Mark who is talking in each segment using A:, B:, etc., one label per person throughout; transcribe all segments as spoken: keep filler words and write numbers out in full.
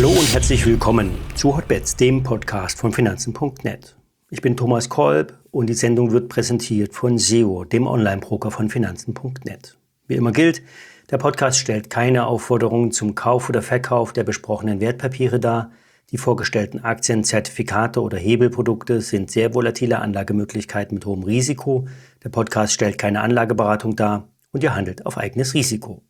A: Hallo und herzlich willkommen zu Hotbets, dem Podcast von Finanzen punkt net. Ich bin Thomas Kolb und die Sendung wird präsentiert von S E O, dem Online-Broker von Finanzen punkt net. Wie immer gilt, der Podcast stellt keine Aufforderungen zum Kauf oder Verkauf der besprochenen Wertpapiere dar. Die vorgestellten Aktien, Zertifikate oder Hebelprodukte sind sehr volatile Anlagemöglichkeiten mit hohem Risiko. Der Podcast stellt keine Anlageberatung dar und ihr handelt auf eigenes Risiko.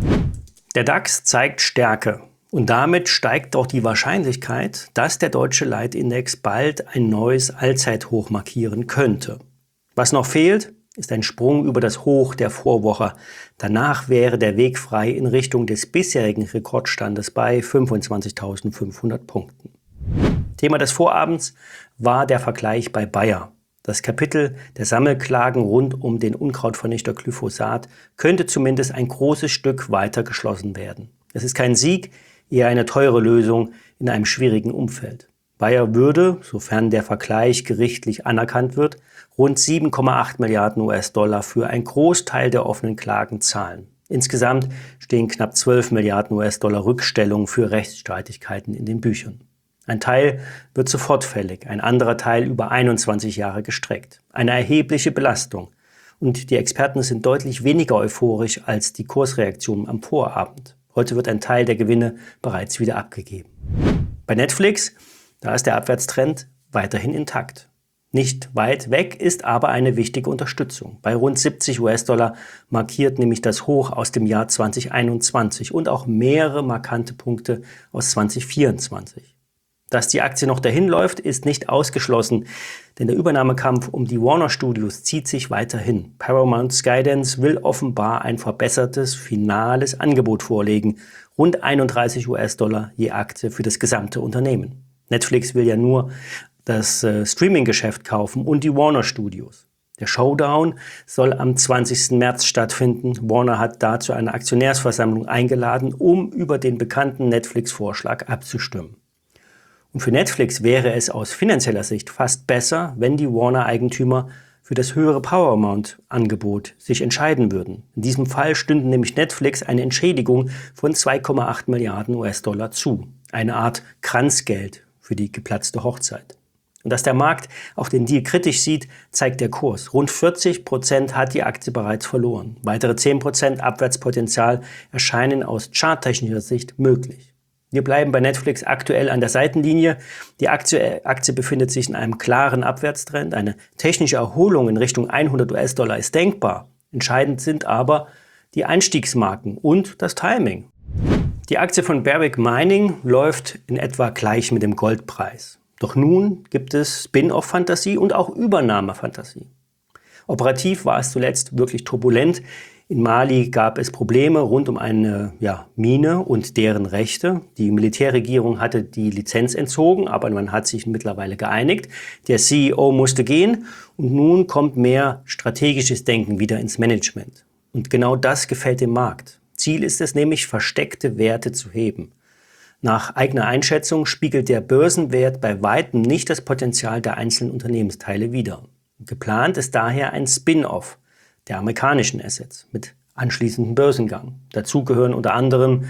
A: Der DAX zeigt Stärke. Und damit steigt auch die Wahrscheinlichkeit, dass der deutsche Leitindex bald ein neues Allzeithoch markieren könnte. Was noch fehlt, ist ein Sprung über das Hoch der Vorwoche. Danach wäre der Weg frei in Richtung des bisherigen Rekordstandes bei fünfundzwanzigtausendfünfhundert Punkten. Thema des Vorabends war der Vergleich bei Bayer. Das Kapitel der Sammelklagen rund um den Unkrautvernichter Glyphosat könnte zumindest ein großes Stück weiter geschlossen werden. Es ist kein Sieg, eher eine teure Lösung in einem schwierigen Umfeld. Bayer würde, sofern der Vergleich gerichtlich anerkannt wird, rund sieben Komma acht Milliarden U S-Dollar für einen Großteil der offenen Klagen zahlen. Insgesamt stehen knapp zwölf Milliarden U S-Dollar Rückstellungen für Rechtsstreitigkeiten in den Büchern. Ein Teil wird sofort fällig, ein anderer Teil über einundzwanzig Jahre gestreckt. Eine erhebliche Belastung. Und die Experten sind deutlich weniger euphorisch als die Kursreaktion am Vorabend. Heute wird ein Teil der Gewinne bereits wieder abgegeben. Bei Netflix, da ist der Abwärtstrend weiterhin intakt. Nicht weit weg ist aber eine wichtige Unterstützung. Bei rund siebzig U S-Dollar markiert nämlich das Hoch aus dem Jahr zwanzig einundzwanzig und auch mehrere markante Punkte aus zwanzig vierundzwanzig. Dass die Aktie noch dahin läuft, ist nicht ausgeschlossen, denn der Übernahmekampf um die Warner Studios zieht sich weiterhin. Paramount Skydance will offenbar ein verbessertes, finales Angebot vorlegen. Rund einunddreißig U S-Dollar je Aktie für das gesamte Unternehmen. Netflix will ja nur das äh, Streaming-Geschäft kaufen und die Warner Studios. Der Showdown soll am zwanzigsten März stattfinden. Warner hat dazu eine Aktionärsversammlung eingeladen, um über den bekannten Netflix-Vorschlag abzustimmen. Und für Netflix wäre es aus finanzieller Sicht fast besser, wenn die Warner-Eigentümer für das höhere Paramount-Angebot sich entscheiden würden. In diesem Fall stünde nämlich Netflix eine Entschädigung von zwei Komma acht Milliarden U S-Dollar zu. Eine Art Kranzgeld für die geplatzte Hochzeit. Und dass der Markt auch den Deal kritisch sieht, zeigt der Kurs. Rund vierzig Prozent hat die Aktie bereits verloren. Weitere zehn Prozent Abwärtspotenzial erscheinen aus charttechnischer Sicht möglich. Wir bleiben bei Netflix aktuell an der Seitenlinie. Die Aktie, Aktie befindet sich in einem klaren Abwärtstrend. Eine technische Erholung in Richtung hundert U S-Dollar ist denkbar. Entscheidend sind aber die Einstiegsmarken und das Timing. Die Aktie von Barrick Mining läuft in etwa gleich mit dem Goldpreis. Doch nun gibt es Spin-off-Fantasie und auch Übernahme-Fantasie. Operativ war es zuletzt wirklich turbulent. In Mali gab es Probleme rund um eine ja, Mine und deren Rechte. Die Militärregierung hatte die Lizenz entzogen, aber man hat sich mittlerweile geeinigt. Der C E O musste gehen und nun kommt mehr strategisches Denken wieder ins Management. Und genau das gefällt dem Markt. Ziel ist es nämlich, versteckte Werte zu heben. Nach eigener Einschätzung spiegelt der Börsenwert bei weitem nicht das Potenzial der einzelnen Unternehmensteile wider. Geplant ist daher ein Spin-off der amerikanischen Assets mit anschließendem Börsengang. Dazu gehören unter anderem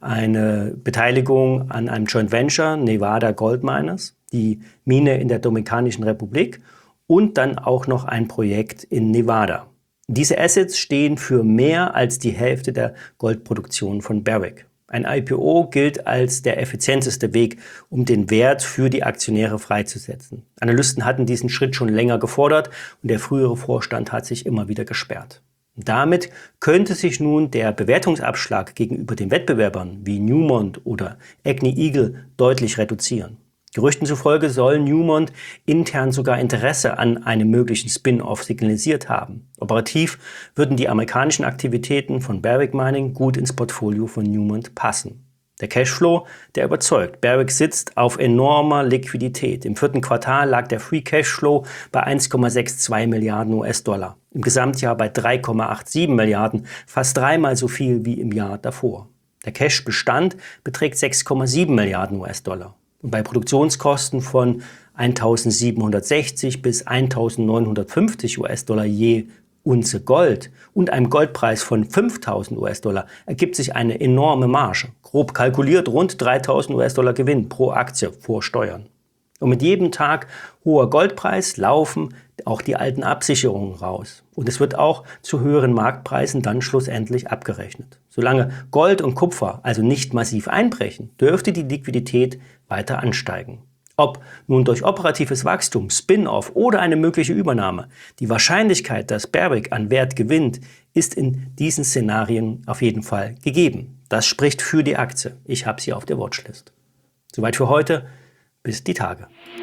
A: eine Beteiligung an einem Joint Venture Nevada Gold Miners, die Mine in der Dominikanischen Republik und dann auch noch ein Projekt in Nevada. Diese Assets stehen für mehr als die Hälfte der Goldproduktion von Barrick. Ein I P O gilt als der effizienteste Weg, um den Wert für die Aktionäre freizusetzen. Analysten hatten diesen Schritt schon länger gefordert und der frühere Vorstand hat sich immer wieder gesperrt. Damit könnte sich nun der Bewertungsabschlag gegenüber den Wettbewerbern wie Newmont oder Agni Eagle deutlich reduzieren. Gerüchten zufolge soll Newmont intern sogar Interesse an einem möglichen Spin-off signalisiert haben. Operativ würden die amerikanischen Aktivitäten von Barrick Mining gut ins Portfolio von Newmont passen. Der Cashflow, der überzeugt. Barrick sitzt auf enormer Liquidität. Im vierten Quartal lag der Free Cashflow bei eins Komma zweiundsechzig Milliarden U S-Dollar. Im Gesamtjahr bei drei Komma siebenundachtzig Milliarden, fast dreimal so viel wie im Jahr davor. Der Cashbestand beträgt sechs Komma sieben Milliarden U S-Dollar. Und bei Produktionskosten von eintausendsiebenhundertsechzig bis eintausendneunhundertfünfzig U S-Dollar je Unze Gold und einem Goldpreis von fünftausend US-Dollar ergibt sich eine enorme Marge. Grob kalkuliert rund dreitausend US-Dollar Gewinn pro Aktie vor Steuern. Und mit jedem Tag hoher Goldpreis laufen auch die alten Absicherungen raus. Und es wird auch zu höheren Marktpreisen dann schlussendlich abgerechnet. Solange Gold und Kupfer also nicht massiv einbrechen, dürfte die Liquidität weiter ansteigen. Ob nun durch operatives Wachstum, Spin-off oder eine mögliche Übernahme, die Wahrscheinlichkeit, dass Berwick an Wert gewinnt, ist in diesen Szenarien auf jeden Fall gegeben. Das spricht für die Aktie. Ich habe sie auf der Watchlist. Soweit für heute. Bis die Tage.